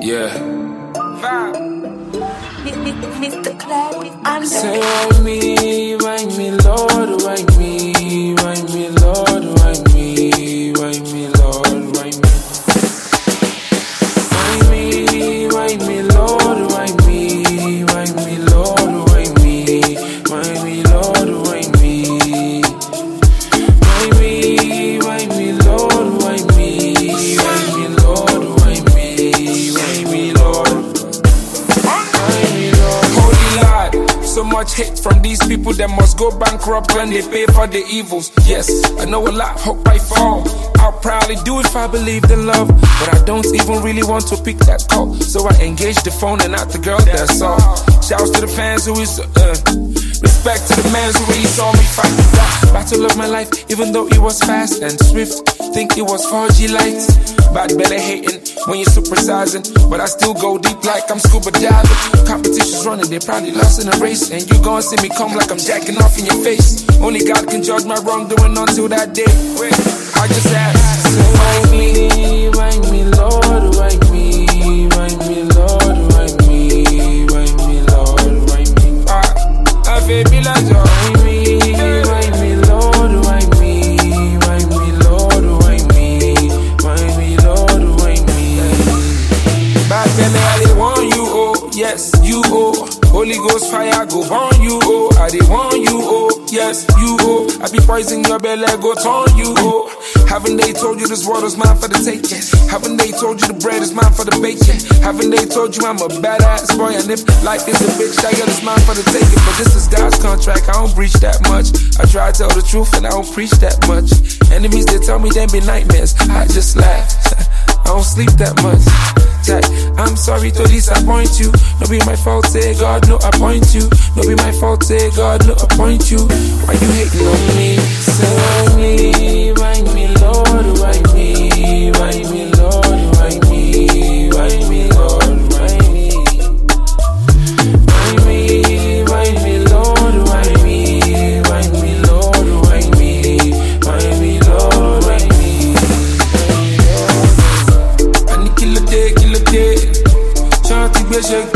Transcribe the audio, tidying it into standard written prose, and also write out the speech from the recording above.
Yeah. Mr. Clark, say why me, Lord, why me, Lord, why me, Lord, why me. Why me, Lord, why me, Lord, why me, Lord, why me. Why me, Lord, why me, Lord, why me, Lord. Holy Lord, so much hate from these people that must go bankrupt when they pay for the evils. Yes, I know a lot, hope I fall. I'll proudly do if I believed in love, but I don't even really want to pick that call. So I engage the phone and not the girl, that's all. Shouts to the fans who is respect to the man who really saw me fight that battle of my life, even though it was fast and swift. Think it was 4G lights. Bad belly hating when you're supersizing, but I still go deep like I'm scuba diving. Competition's running, they probably lost in a race, and you gon' see me come like I'm jacking off in your face. Only God can judge my wrongdoing until that day. Wait, I just ask, so why me, Lord, why me, Lord, why me, Lord, why me. I feel me like why me, Lord, why me, Lord, why me, Lord, why me. Back then I want you, oh, yes, you, oh. Holy Ghost fire go burn you, oh. I dey want you, oh, yes, you, oh. I be poison your belly, go turn you, oh. Haven't they told you this world is mine for the take? Yes. Haven't they told you the bread is mine for the bacon? Haven't they told you I'm a badass boy? And if life is a bitch, I got it's mine for the taking. But this is God's contract, I don't breach that much. I try to tell the truth and I don't preach that much. Enemies, they tell me they be nightmares, I just laugh. I don't sleep that much. I'm sorry to disappoint you. No be my fault, say God, no appoint you. No be my fault, say God, no appoint you. Why you hating on me? Say why me, Lord, why me, Lord, why me, Lord, why me. Why me, Lord, why me, Lord, why me, Lord, why me. I need kill a day, Shanti be shake